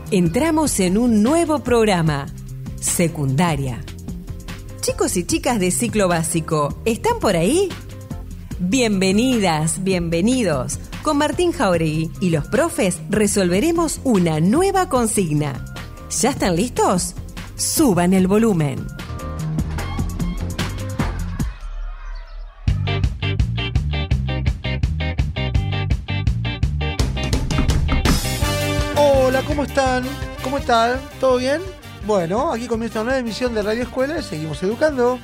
Entramos en un nuevo programa, Secundaria. Chicos y chicas de ciclo básico, ¿están por ahí? Bienvenidas, bienvenidos. Con Martín Jauregui y los profes resolveremos una nueva consigna. ¿Ya están listos? Suban el volumen. Hola, ¿cómo están? ¿Cómo están? ¿Todo bien? Bueno, aquí comienza una nueva emisión de Radio Escuela y seguimos educando.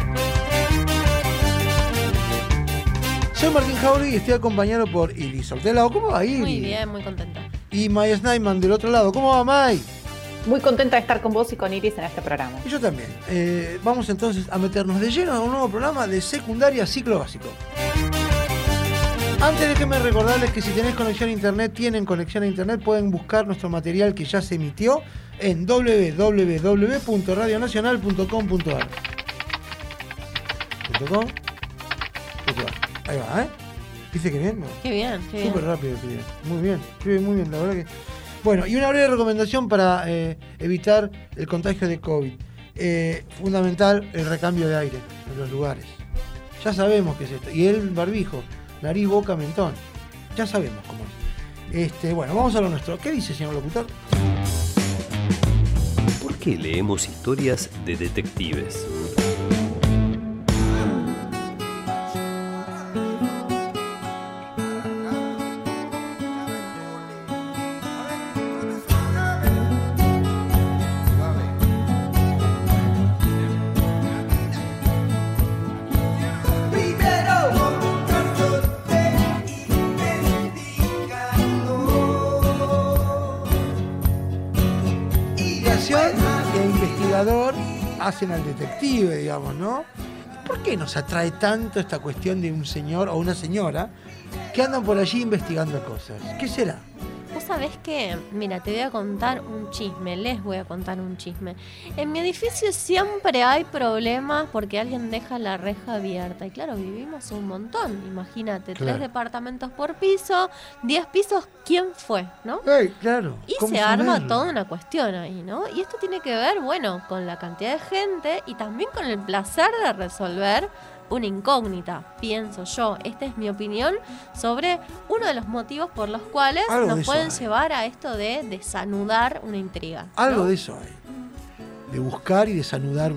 Soy Martín Jauregui y estoy acompañado por Iris Ortelao. ¿Cómo va, Iris? Muy bien, muy contenta. Y May Snyman del otro lado. ¿Cómo va, May? Muy contenta de estar con vos y con Iris en este programa. Y yo también. Vamos entonces a meternos de lleno en un nuevo programa de Secundaria Ciclo Básico. Antes de que me recordarles que si tenés conexión a internet, tienen conexión a internet, pueden buscar nuestro material que ya se emitió en www.radionacional.com.ar. Ahí va, ¿eh? ¿Dice que bien? Qué bien, qué bien. Súper rápido, qué bien. Muy bien, muy bien, la verdad que... Bueno, y una breve recomendación para evitar el contagio de COVID. Fundamental el recambio de aire en los lugares. Ya sabemos qué es esto. Y el barbijo, nariz, boca, mentón. Ya sabemos cómo es. Bueno, vamos a lo nuestro. ¿Qué dice, señor locutor? ¿Por qué leemos historias de detectives? Hacen al detective, digamos, ¿no? ¿Por qué nos atrae tanto esta cuestión de un señor o una señora que andan por allí investigando cosas? ¿Qué será? Vos sabés que, mira, te voy a contar un chisme, les voy a contar un chisme. En mi edificio siempre hay problemas porque alguien deja la reja abierta. Y claro, vivimos un montón, imagínate, Claro. 3 departamentos por piso, 10 pisos, ¿quién fue? ¿No? Claro. Y ¿Cómo se arma saberlo? toda una cuestión ahí, ¿no? Y esto tiene que ver, bueno, con la cantidad de gente y también con el placer de resolver una incógnita, pienso yo. Esta es mi opinión sobre uno de los motivos por los cuales Algo de nos eso pueden hay. llevar a esto de desanudar una intriga, ¿no? Algo de eso hay. De buscar y desanudar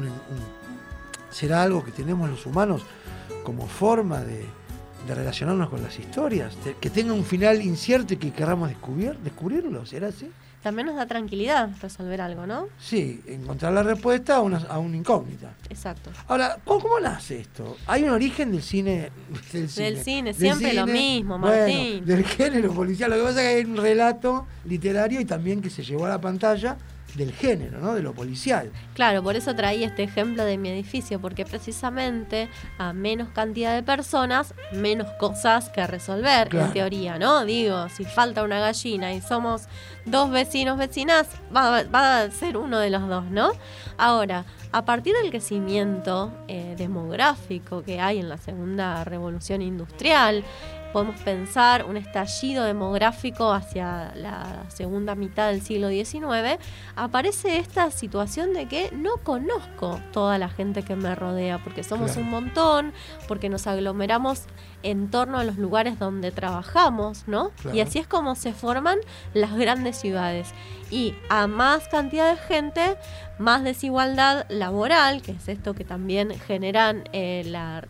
¿Será algo que tenemos los humanos como forma de relacionarnos con las historias? Que tenga un final incierto y que queramos descubrirlo. ¿Será así? También nos da tranquilidad resolver algo, ¿no? Sí, encontrar la respuesta a una incógnita. Exacto. Ahora, ¿cómo nace esto? ¿Hay un origen del cine? Del cine, siempre lo mismo, Martín. Bueno, del género policial. Lo que pasa es que hay un relato literario y también que se llevó a la pantalla del género, ¿no? De lo policial. Claro, por eso traí este ejemplo de mi edificio, porque precisamente a menos cantidad de personas, menos cosas que resolver, Claro. en teoría, ¿no? Digo, si falta una gallina y somos 2 vecinos, vecinas, va a ser uno de los dos, ¿no? Ahora, a partir del crecimiento demográfico que hay en la segunda revolución industrial, podemos pensar un estallido demográfico hacia la segunda mitad del siglo XIX, aparece esta situación de que no conozco toda la gente que me rodea, porque somos Claro. un montón, porque nos aglomeramos en torno a los lugares donde trabajamos, ¿no? Claro. Y así es como se forman las grandes ciudades. Y a más cantidad de gente, más desigualdad laboral, que es esto que también generan la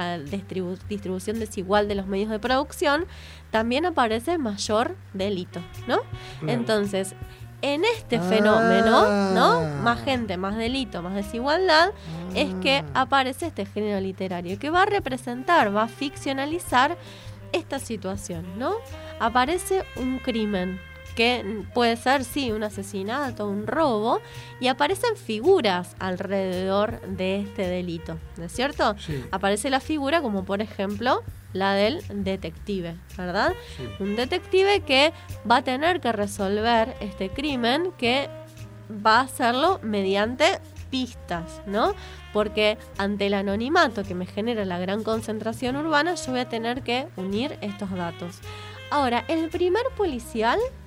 distribución desigual de los medios de producción, también aparece mayor delito, ¿no? Claro. Entonces, en este fenómeno, ¿no? Más gente, más delito, más desigualdad, es que aparece este género literario que va a representar, va a ficcionalizar esta situación, ¿no? Aparece un crimen que puede ser, sí, un asesinato, un robo, y aparecen figuras alrededor de este delito, ¿no es cierto? Sí. Aparece la figura como, por ejemplo, la del detective, ¿verdad? Sí. Un detective que va a tener que resolver este crimen, que va a hacerlo mediante pistas, ¿no? Porque ante el anonimato que me genera la gran concentración urbana, yo voy a tener que unir estos datos. Ahora, el primer policial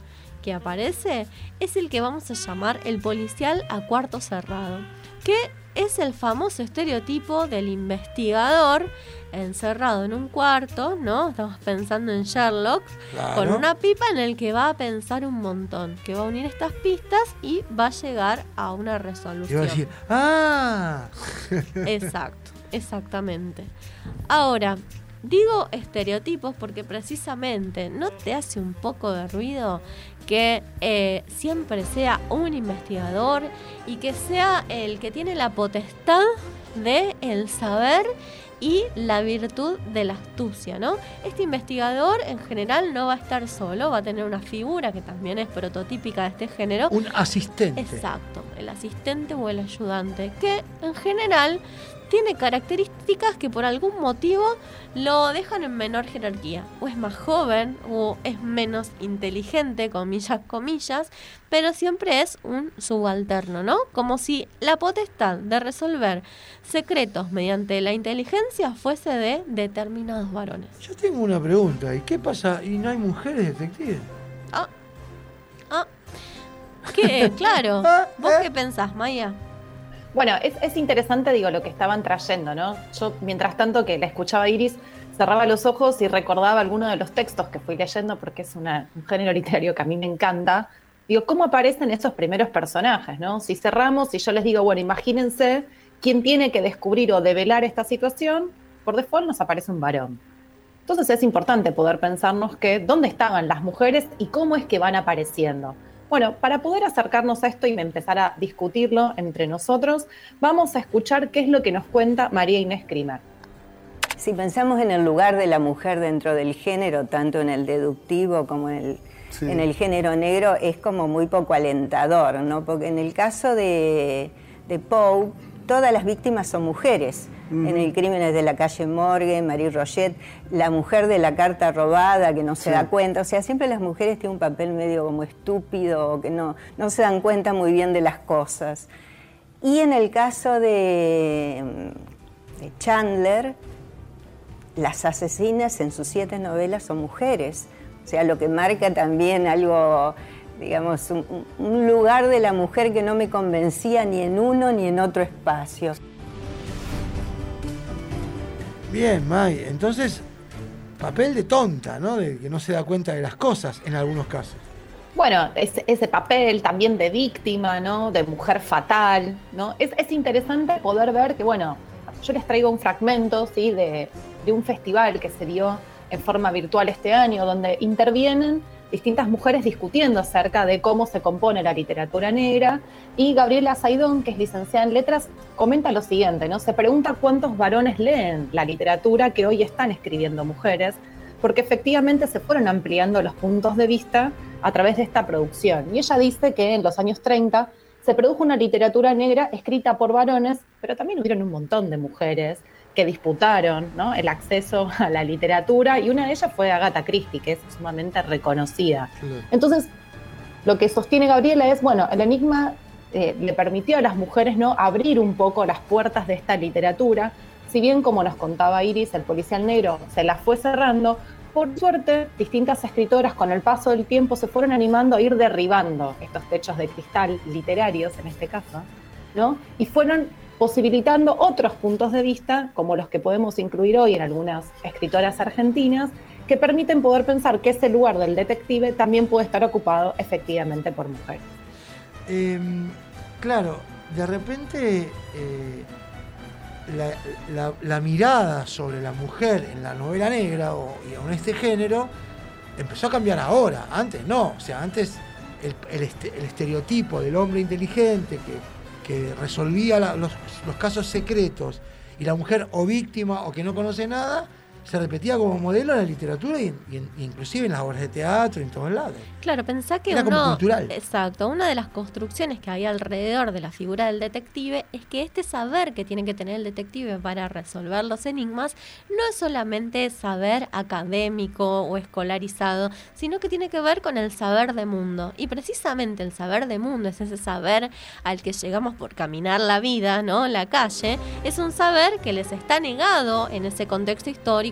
que aparece es el que vamos a llamar el policial a cuarto cerrado, que es el famoso estereotipo del investigador encerrado en un cuarto, ¿no? Estamos pensando en Sherlock, Claro. con una pipa en el que va a pensar un montón, que va a unir estas pistas y va a llegar a una Y va a resolución. decir, ¡ah! Exacto, exactamente. Ahora, digo estereotipos porque precisamente ¿no te hace un poco de ruido que siempre sea un investigador y que sea el que tiene la potestad de el saber y la virtud de la astucia, ¿no? Este investigador en general no va a estar solo, va a tener una figura que también es prototípica de este género. Un asistente. Exacto, el asistente o el ayudante, que en general tiene características que por algún motivo lo dejan en menor jerarquía. O es más joven, o es menos inteligente, comillas, comillas, pero siempre es un subalterno, ¿no? Como si la potestad de resolver secretos mediante la inteligencia fuese de determinados varones. Yo tengo una pregunta, ¿y qué pasa? ¿Y no hay mujeres detectives? ¿Qué? Claro. Ah, ¿Vos qué pensás, Maya? Bueno, es interesante, digo, lo que estaban trayendo, ¿no? Yo, mientras tanto que la escuchaba a Iris, cerraba los ojos y recordaba algunos de los textos que fui leyendo, porque es un género literario que a mí me encanta. Digo, ¿cómo aparecen esos primeros personajes, no? Si cerramos y yo les digo, bueno, imagínense quién tiene que descubrir o develar esta situación, por default nos aparece un varón. Entonces es importante poder pensarnos que dónde estaban las mujeres y cómo es que van apareciendo. Bueno, para poder acercarnos a esto y empezar a discutirlo entre nosotros, vamos a escuchar qué es lo que nos cuenta María Inés Krimer. Si pensamos en el lugar de la mujer dentro del género, tanto en el deductivo como en el género negro, es como muy poco alentador, ¿no? Porque en el caso de Poe, todas las víctimas son mujeres. En el Crímenes de la calle Morgue, Marie Roget, la mujer de la carta robada que no se da cuenta. O sea, siempre las mujeres tienen un papel medio como estúpido, o que no se dan cuenta muy bien de las cosas. Y en el caso de Chandler, las asesinas en sus 7 novelas son mujeres. O sea, lo que marca también algo, digamos, un lugar de la mujer que no me convencía ni en uno ni en otro espacio. Bien, May. Entonces, papel de tonta, ¿no? De que no se da cuenta de las cosas en algunos casos. Bueno, ese papel también de víctima, ¿no? De mujer fatal, ¿no? Es interesante poder ver que, bueno, yo les traigo un fragmento, ¿sí? de un festival que se dio en forma virtual este año, donde intervienen distintas mujeres discutiendo acerca de cómo se compone la literatura negra, y Gabriela Saidón, que es licenciada en letras, comenta lo siguiente, ¿no? Se pregunta cuántos varones leen la literatura que hoy están escribiendo mujeres, porque efectivamente se fueron ampliando los puntos de vista a través de esta producción. Y ella dice que en los años 30 se produjo una literatura negra escrita por varones, pero también hubieron un montón de mujeres que disputaron, ¿no? El acceso a la literatura, y una de ellas fue Agatha Christie, que es sumamente reconocida. Entonces, lo que sostiene Gabriela es, bueno, el enigma le permitió a las mujeres, ¿no?, abrir un poco las puertas de esta literatura, si bien, como nos contaba Iris, el policial negro se las fue cerrando. Por suerte, distintas escritoras con el paso del tiempo se fueron animando a ir derribando estos techos de cristal literarios, en este caso, ¿no? Y fueron posibilitando otros puntos de vista, como los que podemos incluir hoy en algunas escritoras argentinas, que permiten poder pensar que ese lugar del detective también puede estar ocupado efectivamente por mujeres. Claro, de repente la mirada sobre la mujer en la novela negra y en este género empezó a cambiar ahora. Antes no, o sea, antes el estereotipo del hombre inteligente que resolvía los casos secretos, y la mujer o víctima o que no conoce nada, se repetía como modelo en la literatura y inclusive en las obras de teatro y en todos lados. Claro, pensá que era como cultural. Exacto, una de las construcciones que hay alrededor de la figura del detective es que este saber que tiene que tener el detective para resolver los enigmas no es solamente saber académico o escolarizado, sino que tiene que ver con el saber de mundo. Y precisamente el saber de mundo es ese saber al que llegamos por caminar la vida, ¿no? La calle, es un saber que les está negado en ese contexto histórico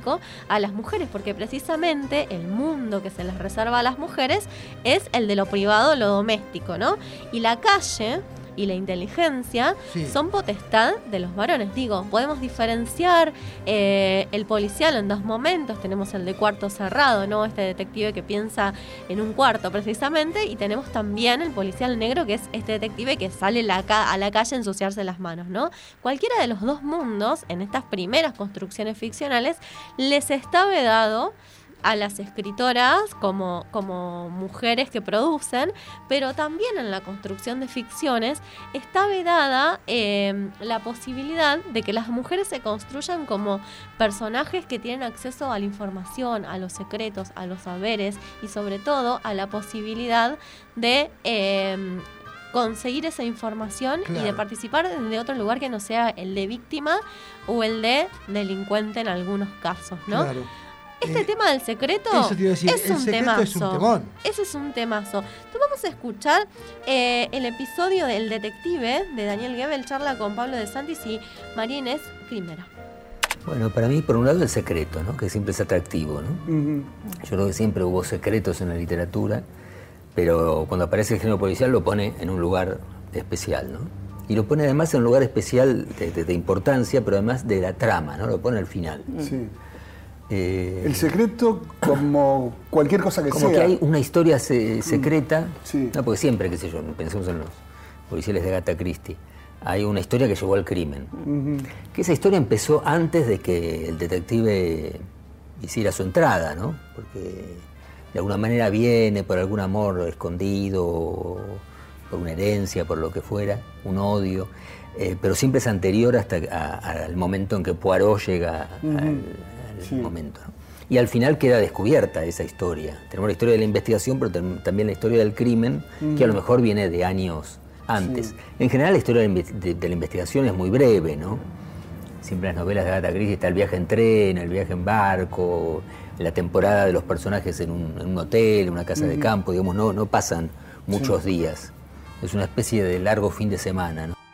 doméstico a las mujeres, porque precisamente el mundo que se les reserva a las mujeres es el de lo privado, lo doméstico, ¿no? Y la calle y la inteligencia son potestad de los varones. Digo, podemos diferenciar el policial en dos momentos. Tenemos el de cuarto cerrado, ¿no? Este detective que piensa en un cuarto precisamente, y tenemos también el policial negro, que es este detective que sale a la calle a ensuciarse las manos, ¿no? Cualquiera de los dos mundos, en estas primeras construcciones ficcionales, les está vedado a las escritoras como mujeres que producen, pero también en la construcción de ficciones está vedada la posibilidad de que las mujeres se construyan como personajes que tienen acceso a la información, a los secretos, a los saberes y sobre todo a la posibilidad de conseguir esa información y de participar de otro lugar que no sea el de víctima o el de delincuente en algunos casos, ¿no? Claro. Este tema del secreto es un temazo. Es un temón. Ese es un temazo. Entonces vamos a escuchar el episodio del detective de Daniel Gebel, charla con Pablo de Santis y María Inés Crímera. Bueno, para mí, por un lado, el secreto, ¿no? Que siempre es atractivo, ¿no? Yo creo que siempre hubo secretos en la literatura, pero cuando aparece el género policial lo pone en un lugar especial, ¿no? Y lo pone además en un lugar especial de importancia, pero además de la trama, ¿no? Lo pone al final. Sí. El secreto como cualquier cosa que como sea. Como que hay una historia secreta, ¿no? Porque siempre, qué sé yo, pensemos en los policiales de Agatha Christie, hay una historia que llevó al crimen. Que esa historia empezó antes de que el detective hiciera su entrada, ¿no? Porque de alguna manera viene por algún amor escondido, por una herencia, por lo que fuera, un odio, pero siempre es anterior hasta al momento en que Poirot llega al momento, ¿no? Y al final queda descubierta esa historia. Tenemos la historia de la investigación, pero también la historia del crimen, que a lo mejor viene de años antes. En general la historia de la investigación es muy breve, ¿no? Siempre en las novelas de Agatha Christie está el viaje en tren, el viaje en barco, la temporada de los personajes en un hotel, en una casa de campo, digamos, no pasan muchos días. Es una especie de largo fin de semana, ¿no?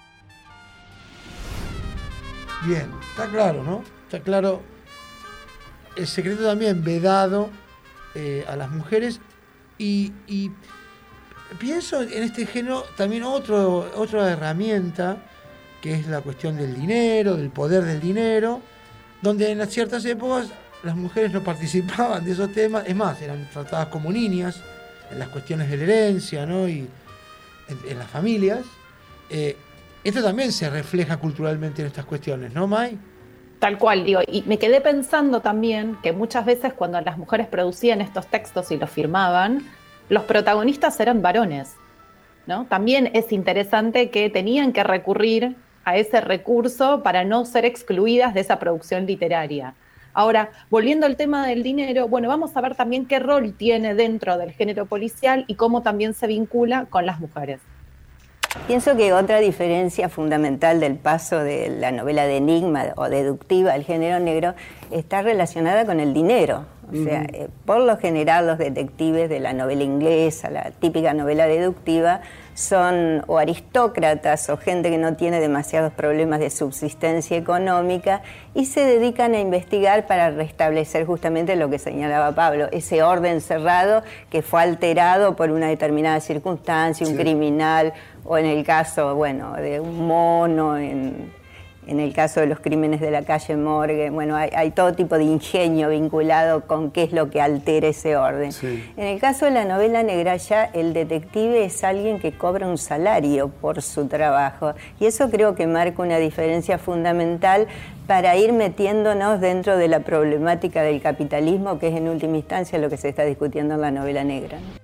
Bien, está claro, ¿no? Está claro. El secreto también vedado a las mujeres y pienso en este género también otra herramienta que es la cuestión del dinero, del poder del dinero, donde en ciertas épocas las mujeres no participaban de esos temas, es más, eran tratadas como niñas en las cuestiones de la herencia, ¿no? Y en las familias. Esto también se refleja culturalmente en estas cuestiones, ¿no, May? Tal cual, digo, y me quedé pensando también que muchas veces cuando las mujeres producían estos textos y los firmaban, los protagonistas eran varones, ¿no? También es interesante que tenían que recurrir a ese recurso para no ser excluidas de esa producción literaria. Ahora, volviendo al tema del dinero, bueno, vamos a ver también qué rol tiene dentro del género policial y cómo también se vincula con las mujeres. Pienso que otra diferencia fundamental del paso de la novela de enigma o deductiva al género negro está relacionada con el dinero. O sea, por lo general los detectives de la novela inglesa, la típica novela deductiva, son o aristócratas o gente que no tiene demasiados problemas de subsistencia económica y se dedican a investigar para restablecer justamente lo que señalaba Pablo, ese orden cerrado que fue alterado por una determinada circunstancia, un criminal, o en el caso, bueno, de un mono, en el caso de los crímenes de la calle Morgue, bueno, hay todo tipo de ingenio vinculado con qué es lo que altera ese orden. En el caso de la novela negra ya el detective es alguien que cobra un salario por su trabajo y eso creo que marca una diferencia fundamental para ir metiéndonos dentro de la problemática del capitalismo, que es en última instancia lo que se está discutiendo en la novela negra, ¿no?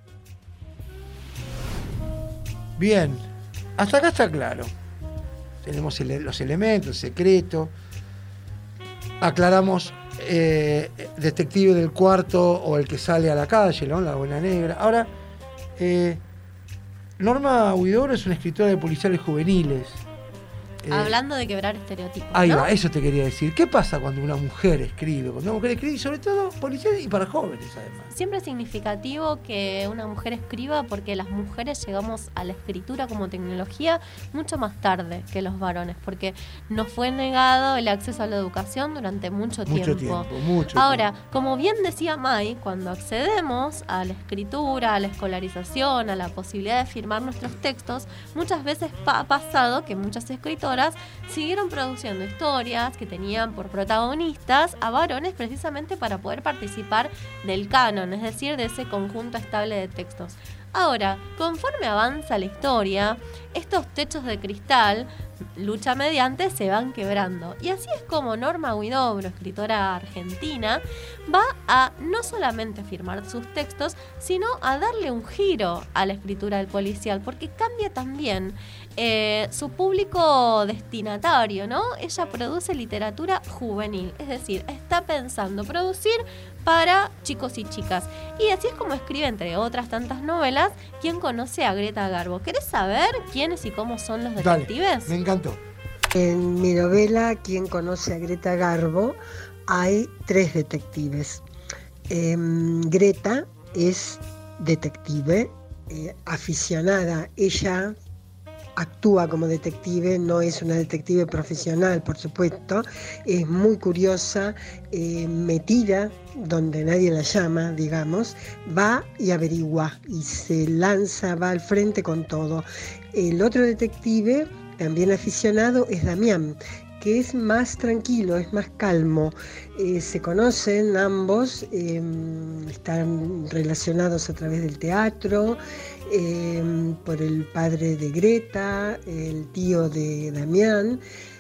Bien, hasta acá está claro. Tenemos los elementos, el secreto. Aclaramos detective del cuarto o el que sale a la calle, ¿no? La buena negra. Ahora, Norma Huidobro es una escritora de policiales juveniles. Hablando de quebrar estereotipos. Ahí ¿no? va, eso te quería decir. ¿Qué pasa cuando una mujer escribe? Cuando una mujer escribe, y sobre todo policial y para jóvenes, además. Siempre es significativo que una mujer escriba porque las mujeres llegamos a la escritura como tecnología mucho más tarde que los varones, porque nos fue negado el acceso a la educación durante mucho tiempo. Ahora, como bien decía May, cuando accedemos a la escritura, a la escolarización, a la posibilidad de firmar nuestros textos, muchas veces ha pasado que muchas escritoras siguieron produciendo historias que tenían por protagonistas a varones precisamente para poder participar del canon, es decir, de ese conjunto estable de textos. Ahora, conforme avanza la historia, estos techos de cristal, lucha mediante, se van quebrando. Y así es como Norma Huidobro, escritora argentina, va a no solamente firmar sus textos, sino a darle un giro a la escritura del policial, porque cambia también su público destinatario, ¿no? Ella produce literatura juvenil, es decir, está pensando producir para chicos y chicas. Y así es como escribe, entre otras tantas novelas, ¿Quién conoce a Greta Garbo? ¿Querés saber quiénes y cómo son los detectives? Dale, me encantó. En mi novela ¿Quién conoce a Greta Garbo? Hay 3 detectives. Greta es detective, aficionada. Ella actúa como detective, no es una detective profesional, por supuesto, es muy curiosa, metida donde nadie la llama, digamos, va y averigua y se lanza, va al frente con todo. El otro detective, también aficionado, es Damián, que es más tranquilo, es más calmo. Se conocen ambos, están relacionados a través del teatro, por el padre de Greta, el tío de Damián.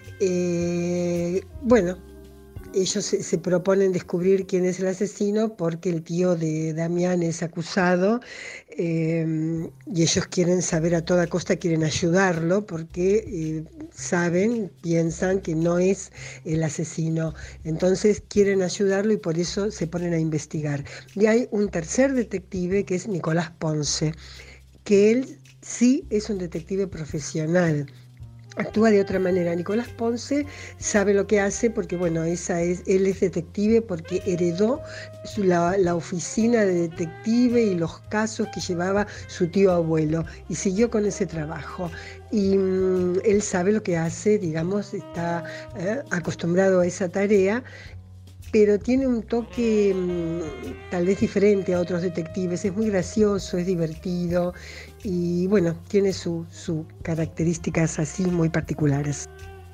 Bueno, ellos se proponen descubrir quién es el asesino porque el tío de Damián es acusado, y ellos quieren saber a toda costa, quieren ayudarlo porque piensan que no es el asesino. Entonces quieren ayudarlo y por eso se ponen a investigar. Y hay un tercer detective que es Nicolás Ponce, que él sí es un detective profesional. Actúa de otra manera. Nicolás Ponce sabe lo que hace porque, bueno, él es detective porque heredó la oficina de detective y los casos que llevaba su tío abuelo y siguió con ese trabajo. Y él sabe lo que hace, digamos, está acostumbrado a esa tarea, pero tiene un toque tal vez diferente a otros detectives. Es muy gracioso, es divertido y bueno, tiene sus características así muy particulares.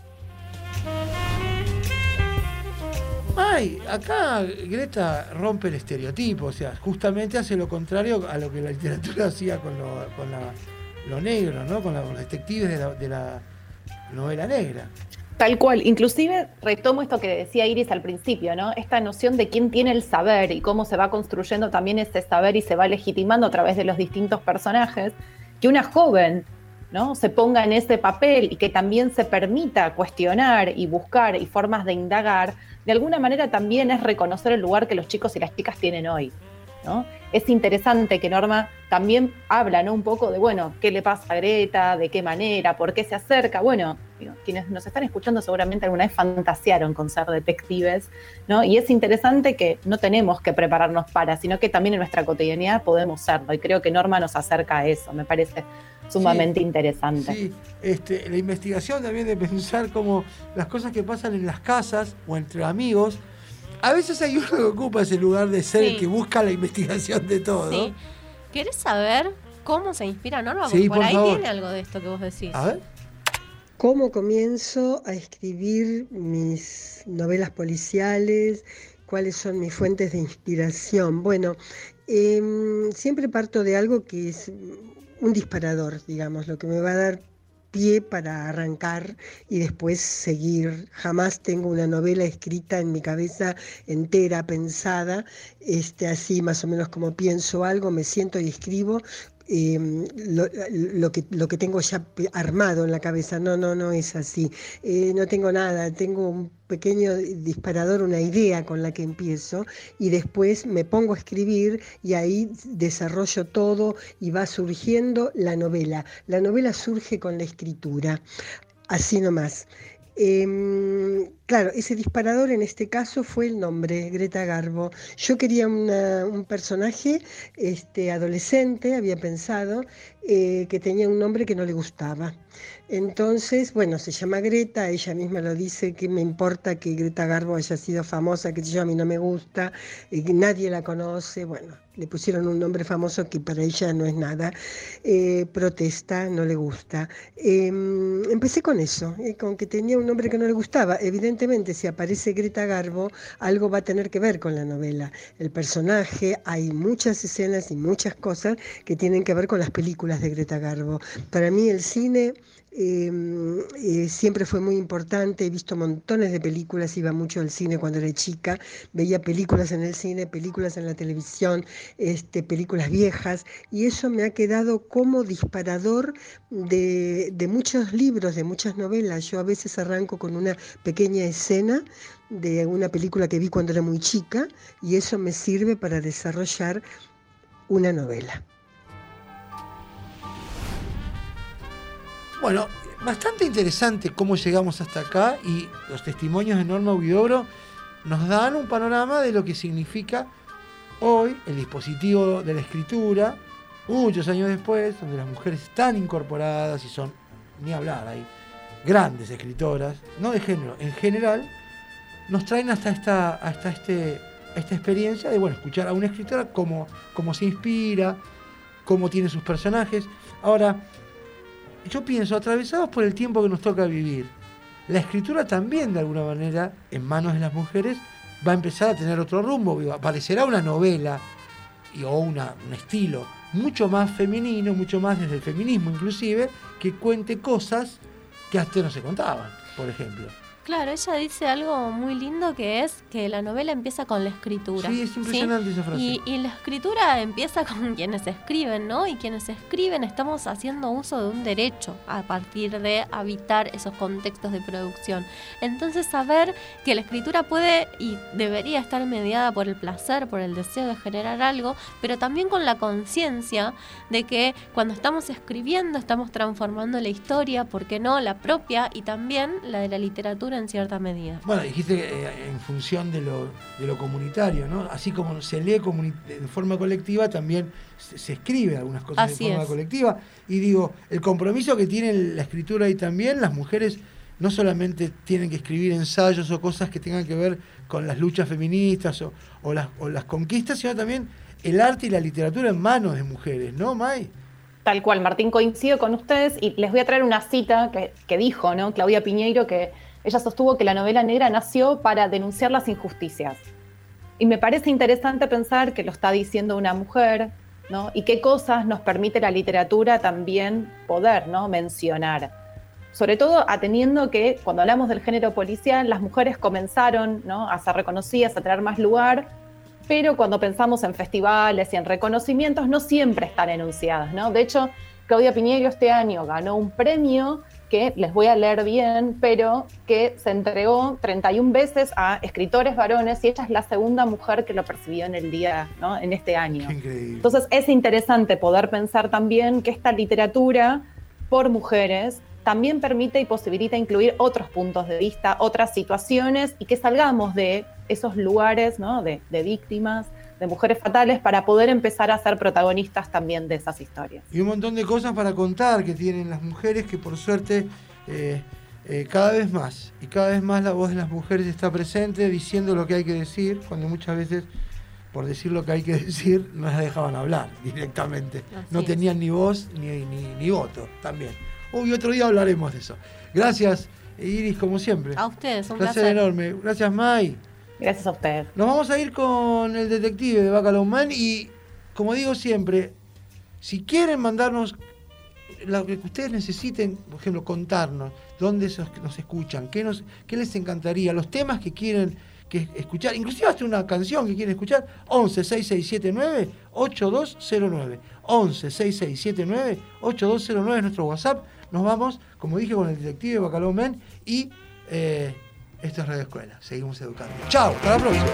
Ay, acá Greta rompe el estereotipo, o sea, justamente hace lo contrario a lo que la literatura hacía con lo negro, ¿no? Con los detectives de la novela negra. Tal cual, inclusive retomo esto que decía Iris al principio, ¿no? Esta noción de quién tiene el saber y cómo se va construyendo también ese saber y se va legitimando a través de los distintos personajes, que una joven, ¿no?, se ponga en ese papel y que también se permita cuestionar y buscar y formas de indagar, de alguna manera también es reconocer el lugar que los chicos y las chicas tienen hoy, ¿no? Es interesante que Norma también habla, ¿no?, un poco de, bueno, qué le pasa a Greta, de qué manera, por qué se acerca. Bueno, quienes nos están escuchando seguramente alguna vez fantasearon con ser detectives, ¿no? Y es interesante que no tenemos que prepararnos para, sino que también en nuestra cotidianidad podemos serlo. Y creo que Norma nos acerca a eso, me parece sumamente interesante. Sí, la investigación también de pensar cómo las cosas que pasan en las casas o entre amigos, a veces hay uno que ocupa ese lugar de ser el que busca la investigación de todo. Sí. ¿Querés saber cómo se inspira Norma? Sí, Porque por ahí favor. tiene algo de esto que vos decís. A ver. ¿Cómo comienzo a escribir mis novelas policiales? ¿Cuáles son mis fuentes de inspiración? Bueno, siempre parto de algo que es un disparador, digamos, lo que me va a dar pie para arrancar y después seguir. Jamás tengo una novela escrita en mi cabeza entera, pensada, así más o menos como pienso algo, me siento y escribo lo que tengo ya armado en la cabeza. No es así. No tengo nada, tengo un pequeño disparador, una idea con la que empiezo y después me pongo a escribir y ahí desarrollo todo y va surgiendo la novela. La novela surge con la escritura. así nomás. Claro, ese disparador en este caso fue el nombre, Greta Garbo. Yo quería un personaje adolescente, había pensado, que tenía un nombre que no le gustaba. Entonces, bueno, se llama Greta, ella misma lo dice, que me importa que Greta Garbo haya sido famosa, que yo a mí no me gusta, que nadie la conoce, bueno, le pusieron un nombre famoso que para ella no es nada, protesta, no le gusta. Empecé con eso, con que tenía un nombre que no le gustaba. Evidentemente, si aparece Greta Garbo, algo va a tener que ver con la novela. El personaje, hay muchas escenas y muchas cosas que tienen que ver con las películas de Greta Garbo. Para mí el cine siempre fue muy importante, he visto montones de películas, iba mucho al cine cuando era chica, veía películas en el cine, películas en la televisión, películas viejas, y eso me ha quedado como disparador de muchos libros, de muchas novelas. Yo a veces arranco con una pequeña escena de una película que vi cuando era muy chica, y eso me sirve para desarrollar una novela. Bueno, bastante interesante cómo llegamos hasta acá, y los testimonios de Norma Huidobro nos dan un panorama de lo que significa hoy el dispositivo de la escritura, muchos años después, donde las mujeres están incorporadas y son, ni hablar, hay grandes escritoras, no de género, en general, nos traen hasta esta experiencia de, bueno, escuchar a una escritora cómo se inspira, cómo tiene sus personajes. Ahora, yo pienso, atravesados por el tiempo que nos toca vivir, la escritura también, de alguna manera, en manos de las mujeres, va a empezar a tener otro rumbo. Aparecerá una novela o un estilo mucho más femenino, mucho más desde el feminismo inclusive, que cuente cosas que antes no se contaban, por ejemplo. Claro, ella dice algo muy lindo, que es que la novela empieza con la escritura. Sí, es impresionante, ¿sí? Esa frase. Y la escritura empieza con quienes escriben, ¿no? Y quienes escriben estamos haciendo uso de un derecho a partir de habitar esos contextos de producción. Entonces, saber que la escritura puede y debería estar mediada por el placer, por el deseo de generar algo, pero también con la conciencia de que cuando estamos escribiendo estamos transformando la historia, ¿por qué no? La propia y también la de la literatura en cierta medida. Bueno, dijiste en función de lo comunitario, ¿no? Así como se lee de forma colectiva, también se escribe algunas cosas de forma colectiva. Y digo, el compromiso que tiene la escritura y también las mujeres no solamente tienen que escribir ensayos o cosas que tengan que ver con las luchas feministas o las conquistas, sino también el arte y la literatura en manos de mujeres, ¿no, May? Tal cual, Martín, coincido con ustedes y les voy a traer una cita que dijo, ¿no? Claudia Piñeiro, que ella sostuvo que la novela negra nació para denunciar las injusticias. Y me parece interesante pensar que lo está diciendo una mujer, ¿no? Y qué cosas nos permite la literatura también poder, ¿no? mencionar. Sobre todo atendiendo que cuando hablamos del género policial, las mujeres comenzaron, ¿no? a ser reconocidas, a tener más lugar, pero cuando pensamos en festivales y en reconocimientos no siempre están enunciadas, ¿no? De hecho, Claudia Piñeiro este año ganó un premio que les voy a leer bien, pero que se entregó 31 veces a escritores varones, y ella es la segunda mujer que lo percibió en el día, ¿no? en este año. Qué increíble. Entonces es interesante poder pensar también que esta literatura por mujeres también permite y posibilita incluir otros puntos de vista, otras situaciones, y que salgamos de esos lugares, ¿no? de víctimas, de mujeres fatales, para poder empezar a ser protagonistas también de esas historias. Y un montón de cosas para contar que tienen las mujeres, que por suerte cada vez más la voz de las mujeres está presente, diciendo lo que hay que decir, cuando muchas veces por decir lo que hay que decir no las dejaban hablar directamente. No tenían ni voz ni voto también. Y otro día hablaremos de eso. Gracias, Iris, como siempre. A ustedes, un placer enorme. Gracias, May. Gracias a usted. Nos vamos a ir con el detective de Bacalao Man y, como digo siempre, si quieren mandarnos lo que ustedes necesiten, por ejemplo, contarnos dónde nos escuchan, qué les encantaría, los temas que quieren escuchar, inclusive hasta una canción que quieren escuchar, 11 6679 8209. 11 6679 8209 es nuestro WhatsApp. Nos vamos, como dije, con el detective Bacalao Man y esto es Radio Escuela. Seguimos educando. Chao, hasta la próxima.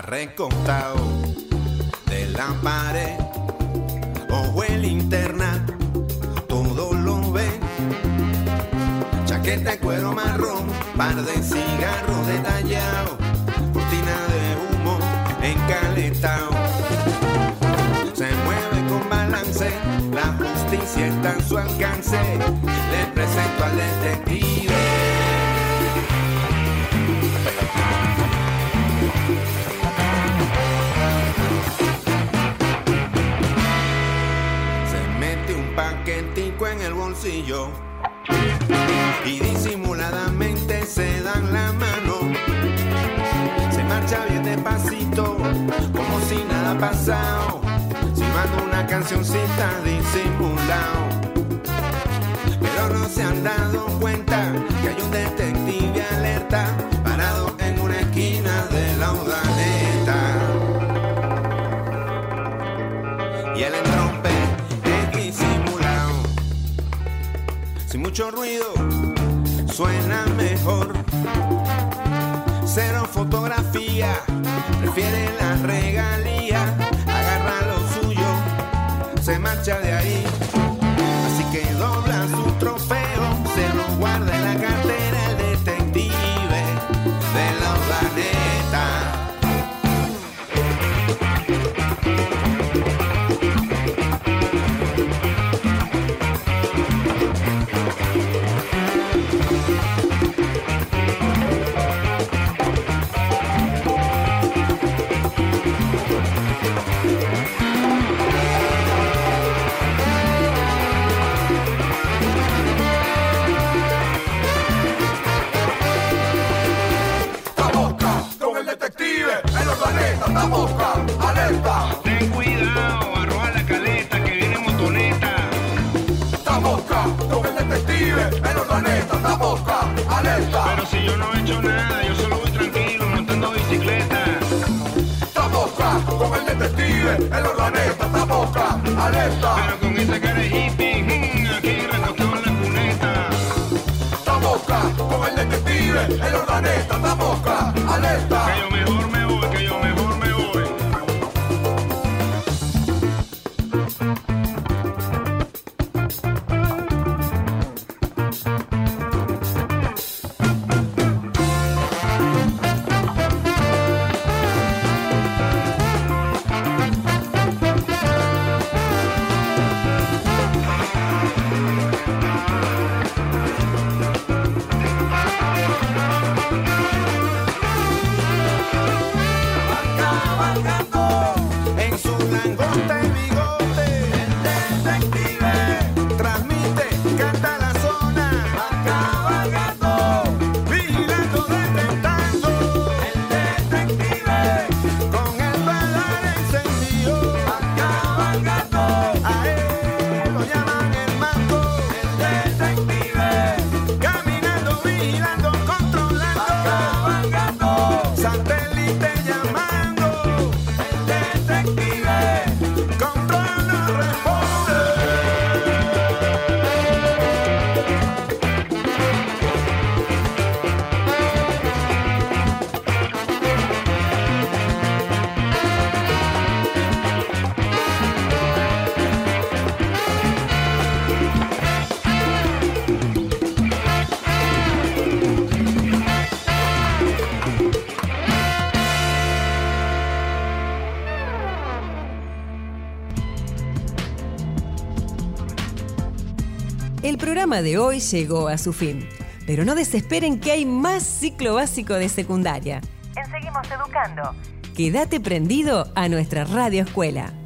recostado de la pared, ojo en linterna, todo lo ve. Chaqueta de cuero marrón, par de cigarros detallados, cortina de humo encaletado. Se mueve con balance, la justicia está a su alcance. Le presento al detective. Se mete un paquetico en el bolsillo y disimuladamente se dan la mano. Se marcha bien despacito, como si nada ha pasado, silbando una cancioncita disimulado. Pero no se han dado cuenta que hay un detective alerta parado en una esquina de la Urdaneta. Y el entrompe es disimulado, sin mucho ruido, suena mejor. Cero fotografía, prefiere la regalía, agarra lo suyo, se marcha de ahí. Así que dobla su trofeo, se lo guarda en la cartera el detective de la Urdaneta. Taboca, alerta. Ten cuidado, arroja la caleta que viene motoneta. Taboca, con el detective, el Urdaneta. Taboca, alerta. Pero si yo no he hecho nada, yo solo voy tranquilo montando bicicleta. Taboca, con el detective, el Urdaneta. Taboca, alerta. Pero con esa cara de hippie, aquí recostado en la cuneta. Taboca, con el detective, el Urdaneta. Taboca, alerta. Que yo mejor me voy, que yo mejor me voy. El programa de hoy llegó a su fin, pero no desesperen que hay más ciclo básico de secundaria. En Seguimos Educando. Quédate prendido a nuestra radio escuela.